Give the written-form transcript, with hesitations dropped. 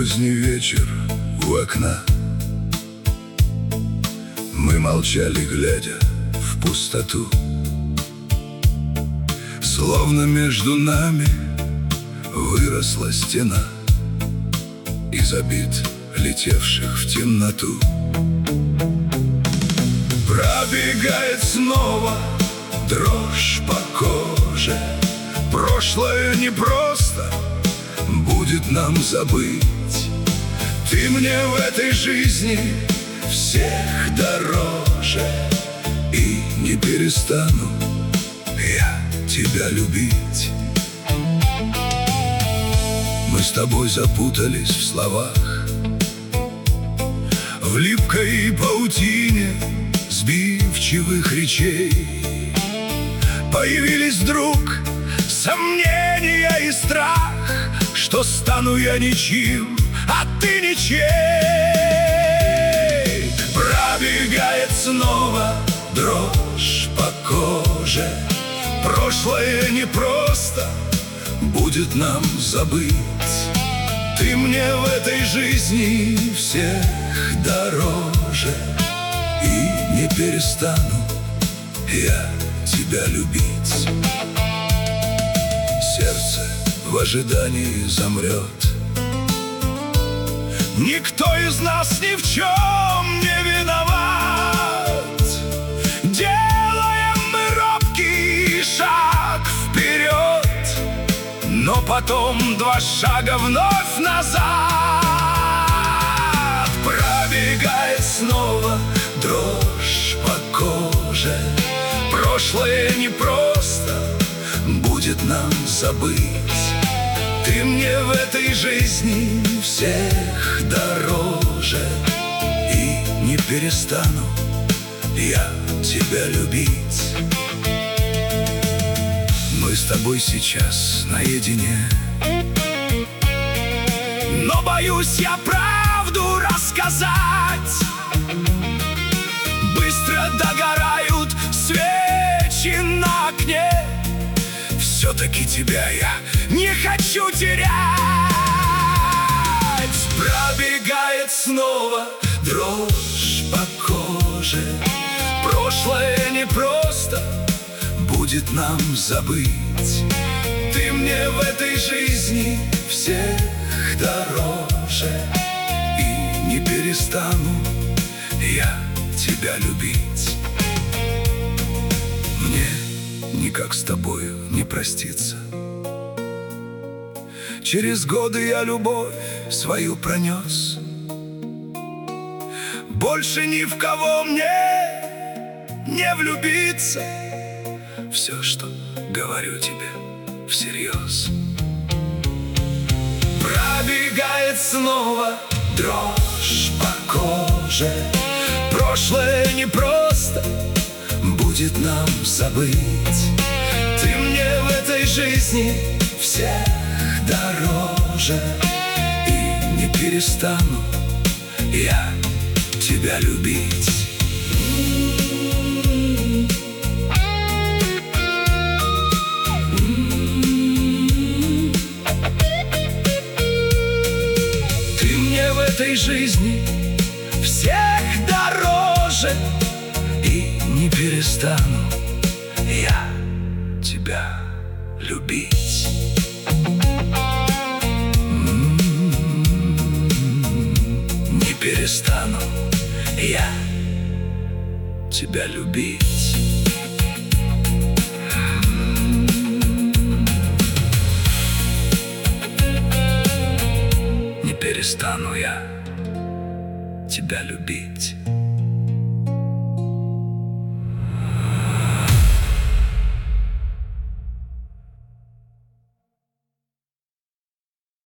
Поздний вечер у окна. Мы молчали, глядя в пустоту. Словно между нами выросла стена из обид, летевших в темноту. Пробегает снова дрожь по коже. Прошлое непросто будет нам забыть. Ты мне в этой жизни всех дороже, и не перестану я тебя любить. Мы с тобой запутались в словах, в липкой паутине сбивчивых речей. Появились вдруг сомнения и страх, что стану я ничьим, а ты ничей. Пробегает снова дрожь по коже. Прошлое непросто будет нам забыть. Ты мне в этой жизни всех дороже, и не перестану я тебя любить. Сердце в ожидании замрет. Никто из нас ни в чем не виноват. Делаем мы робкий шаг вперед, но потом два шага вновь назад. Пробегает снова дрожь по коже. Прошлое непросто будет нам забыть. Ты мне в этой жизни всех дороже, и не перестану я тебя любить. Мы с тобой сейчас наедине, но боюсь я правду рассказать. Быстро догорают свечи на окне. Все-таки тебя я не хочу терять. Пробегает снова дрожь по коже. Прошлое непросто будет нам забыть. Ты мне в этой жизни всех дороже, и не перестану я тебя любить. Мне никак с тобою не проститься. Через годы я любовь свою пронес. Больше ни в кого мне не влюбиться. Все, что говорю тебе, всерьез. Пробегает снова дрожь по коже. Прошлое непросто будет нам забыть. Ты мне в этой жизни всех дороже, и не перестану я тебя любить. Ты мне в этой жизни всех дороже, и не перестану я тебя любить. Не перестану я тебя любить. Не перестану я тебя любить.